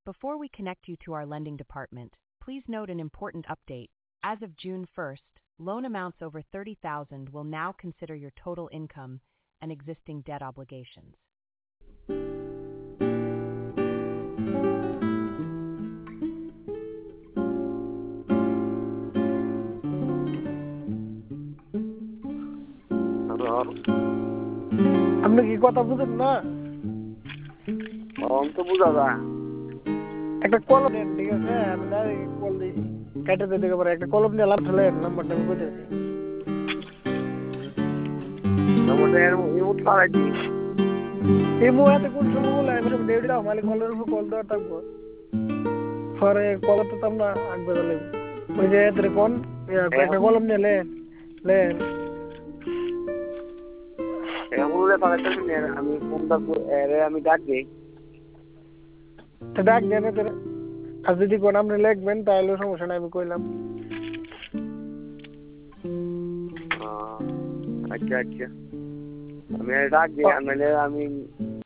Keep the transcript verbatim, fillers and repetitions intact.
Before we connect you to our lending department, please note an important update. As of June first, loan amounts over thirty thousand will now consider your total income and existing debt obligations. আপনি কি কথা বুঝেন না? আমি তো বুঝা যায়। একটা কলম নেন, ঠিক আছে? আমি ডাইরেক্ট কল দিই, কেটে দিতে পারে। একটা কলম নিয়ে লাভ ঠেলে নাম্বারটা আমি বলতেছি। নাম্বারটা ইমোট লাগাই দিই। ইমো এতে কোন সময় বলে আমি সব ডেউটি দাও, মালিক কলের উপর কল দেওয়া থাকবো। পরে কল তো আমরা আগে বলে ওই যে এতে কোন একটা কলম নিয়ে লেন লেন আমি ফোনটা আমি ডাক দিই। ডাক দেন এদের, আর যদি কোন আপনি লিখবেন তাহলে সমস্যা নাই, আমি কইলাম। আচ্ছা আচ্ছা, আমি ডাক দিই, আমি আমি